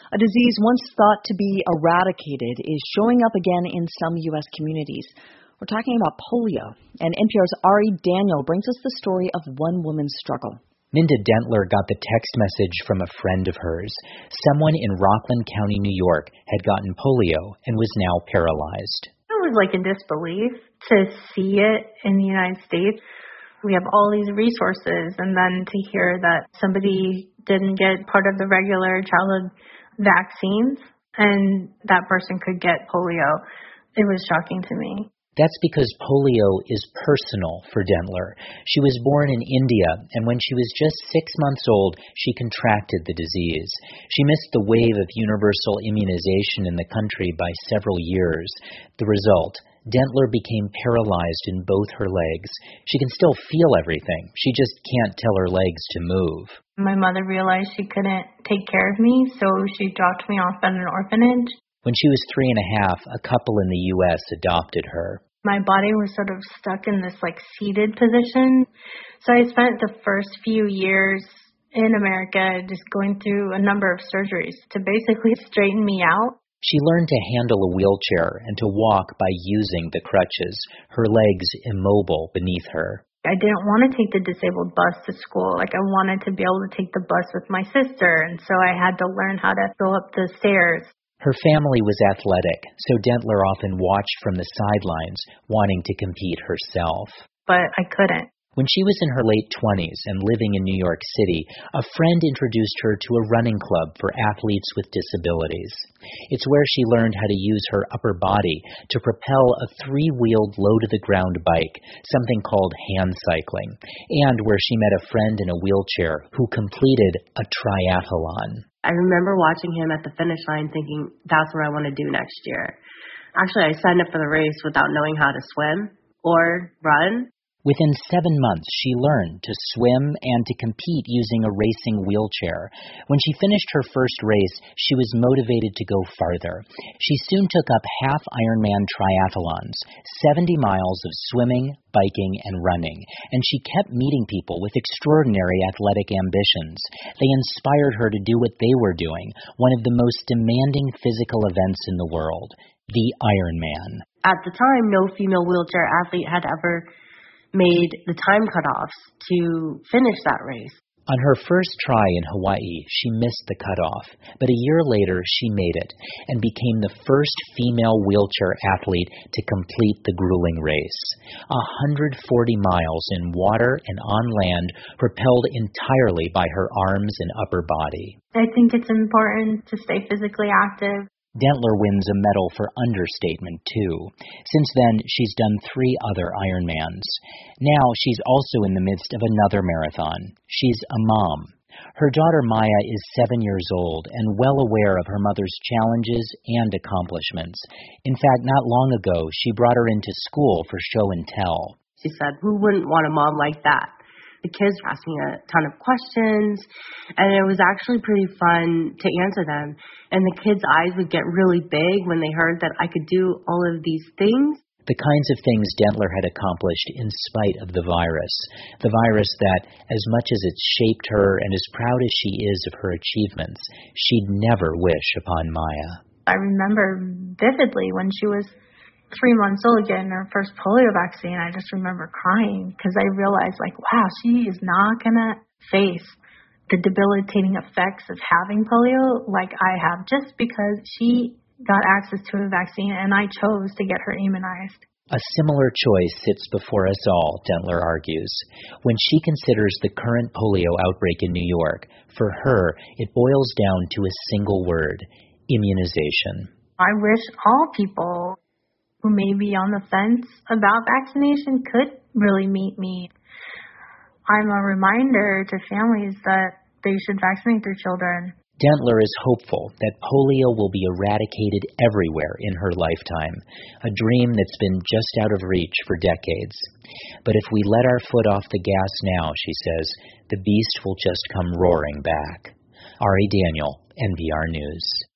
A disease once thought to be eradicated is showing up again in some U.S. communities. We're talking about polio, and NPR's Ari Daniel brings us the story of one woman's struggle. Minda Dentler got the text message from a friend of hers. Someone in Rockland County, New York, had gotten polio and was now paralyzed. I was in disbelief to see it in the United States. We have all these resources, and then to hear that somebody didn't get part of the regular childhood vaccines and that person could get polio, it was shocking to me. That's because polio is personal for Dentler. She was born in India, and when she was just 6 months old, she contracted the disease. She missed the wave of universal immunization in the country by several years. The result, Dentler became paralyzed in both her legs. She can still feel everything. She just can't tell her legs to move. My mother realized she couldn't take care of me, so she dropped me off at an orphanage. When she was 3.5, a couple in the U.S. adopted her. My body was sort of stuck in this seated position. So I spent the first few years in America just going through a number of surgeries to basically straighten me out. She learned to handle a wheelchair and to walk by using the crutches, her legs immobile beneath her. I didn't want to take the disabled bus to school. I wanted to be able to take the bus with my sister, and so I had to learn how to go up the stairs. Her family was athletic, so Dentler often watched from the sidelines, wanting to compete herself. But I couldn't. When she was in her late 20s and living in New York City, a friend introduced her to a running club for athletes with disabilities. It's where she learned how to use her upper body to propel a 3-wheeled low-to-the-ground bike, something called hand cycling, and where she met a friend in a wheelchair who completed a triathlon. I remember watching him at the finish line thinking, that's what I want to do next year. Actually, I signed up for the race without knowing how to swim or run. Within 7 months, she learned to swim and to compete using a racing wheelchair. When she finished her first race, she was motivated to go farther. She soon took up half Ironman triathlons, 70 miles of swimming, biking, and running, and she kept meeting people with extraordinary athletic ambitions. They inspired her to do what they were doing, one of the most demanding physical events in the world, the Ironman. At the time, no female wheelchair athlete had ever made the time cutoffs to finish that race. On her first try in Hawaii, she missed the cutoff, but a year later she made it and became the first female wheelchair athlete to complete the grueling race. 140 miles in water and on land, propelled entirely by her arms and upper body. I think it's important to stay physically active. Dentler wins a medal for understatement, too. Since then, she's done 3 other Ironmans. Now she's also in the midst of another marathon. She's a mom. Her daughter Maya is 7 years old and well aware of her mother's challenges and accomplishments. In fact, not long ago, she brought her into school for show and tell. She said, who wouldn't want a mom like that? The kids were asking a ton of questions, and it was actually pretty fun to answer them. And the kids' eyes would get really big when they heard that I could do all of these things. The kinds of things Dentler had accomplished in spite of the virus that, as much as it's shaped her and as proud as she is of her achievements, she'd never wish upon Maya. I remember vividly when she was 3 months old getting her first polio vaccine. I just remember crying because I realized, wow, she is not going to face the debilitating effects of having polio like I have, just because she got access to a vaccine and I chose to get her immunized. A similar choice sits before us all, Dentler argues. When she considers the current polio outbreak in New York, for her, it boils down to a single word: immunization. I wish all people who may be on the fence about vaccination could really meet me. I'm a reminder to families that they should vaccinate their children. Dentler is hopeful that polio will be eradicated everywhere in her lifetime, a dream that's been just out of reach for decades. But if we let our foot off the gas now, she says, the beast will just come roaring back. Ari Daniel, NPR News.